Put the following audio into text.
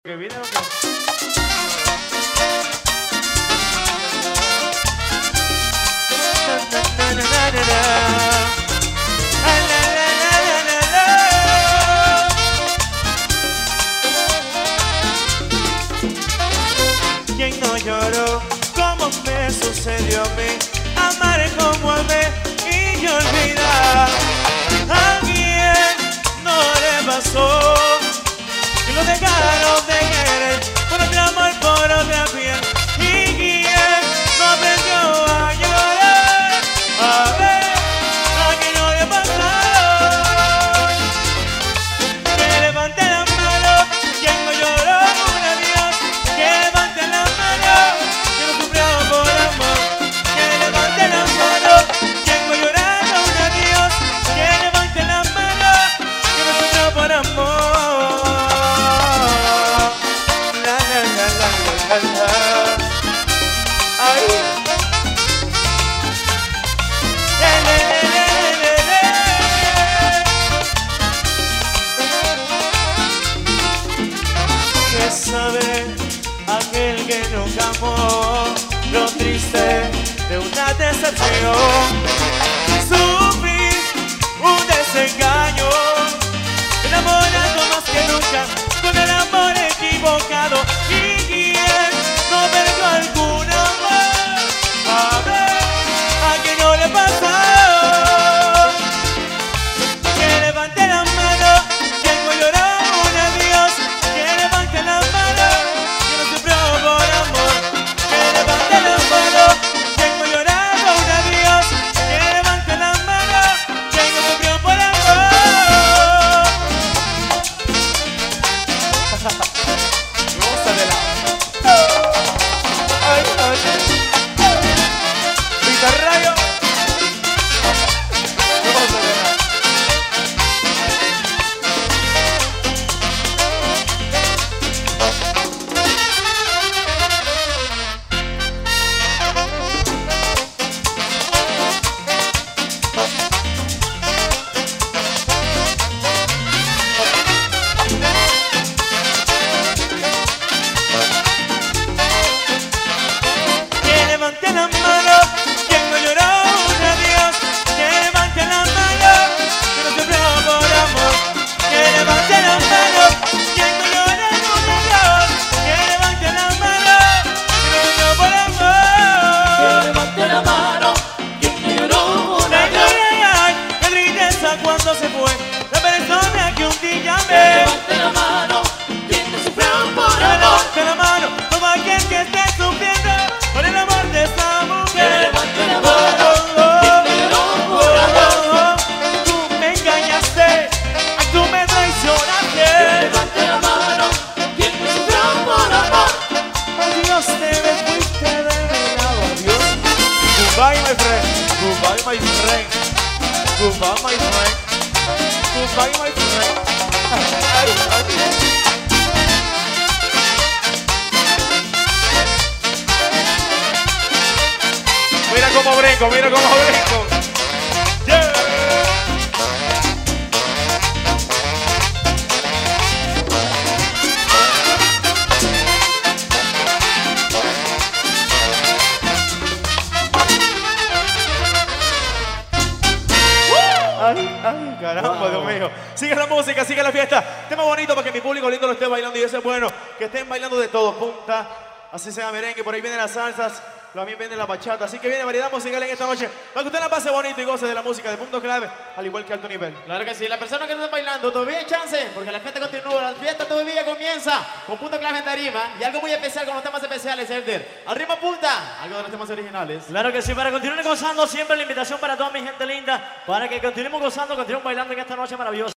Que viene lo que... ¿Quién no lloró como me sucedió a mí? Amar como amé y yo olvidar. ¿A quién no le pasó? Y lo dejaron de querer por otro amor, por otra piel. ¿Y quién no aprendió a llorar? A ver, ¿a quién no le pasó? Que levante la mano, quien no lloró un adiós. Que levante la mano, quien no sufrió por amor. Que levante la mano, quien no lloró un adiós. Que levante la mano, quien no sufrió por amor. Ay. ¿Qué sabe aquel que nunca amó lo triste de una decepción? Sufrir un desengaño, enamorando más que nunca con el amor equivocado. ¿Y quién no perdió algún amor? A ver, ¿a quién no le pasó? Que levante la mano, quien no lloró un adiós. Que levante la mano, quien no sufrió por amor. Que levante la mano, quien no lloró un adiós. Que levante la mano, quien no sufrió por amor. Ay, ay, Rayo. Que levante la mano, quien no lloró un adiós. Que levante la mano, quien no sufrió por amor. Que levante la mano, quien no lloró un adiós. Que levante la mano, quien no sufrió por amor. Que levante la mano, quien no lloró un adiós. Ay, ay, ay, qué tristeza cuando se fue la persona que un día Que amé. levante la mano, quien no sufrió por Que amor. levante la mano, todo aquel que esté sufriendo por el amor de esta Que mujer. levante la mano, quien no lloró por amor. Tú me engañaste, ay, tú me Que traicionaste. levante la mano, quien no sufrió por amor. Adiós, te me fuiste de mi lado, adiós. Goodbye, my friend. Goodbye, my friend. Goodbye, my friend. Goodbye, my friend. Ay, ay. Mira cómo brinco, mira cómo brinco. Yeah. Ay, ay, caramba, Dios mío. Sigue la música, sigue la fiesta. Tema bonito para que mi público lindo lo esté bailando y eso es bueno. Que estén bailando de todo, punta. Así sea merengue, por ahí vienen las salsas, también viene la bachata. Así que viene variedad musical en esta noche. Para que usted la pase bonito y goce de la música de punto clave, al igual que alto nivel. Claro que sí, la persona que no está bailando todavía hay chance, porque la fiesta continúa, la fiesta todavía comienza con punto clave en tarima y algo muy especial con los temas especiales, Elder. Al ritmo punta, algo de los temas originales. Claro que sí, para continuar gozando, siempre la invitación para toda mi gente linda, para que continuemos gozando, continuemos bailando en esta noche maravillosa.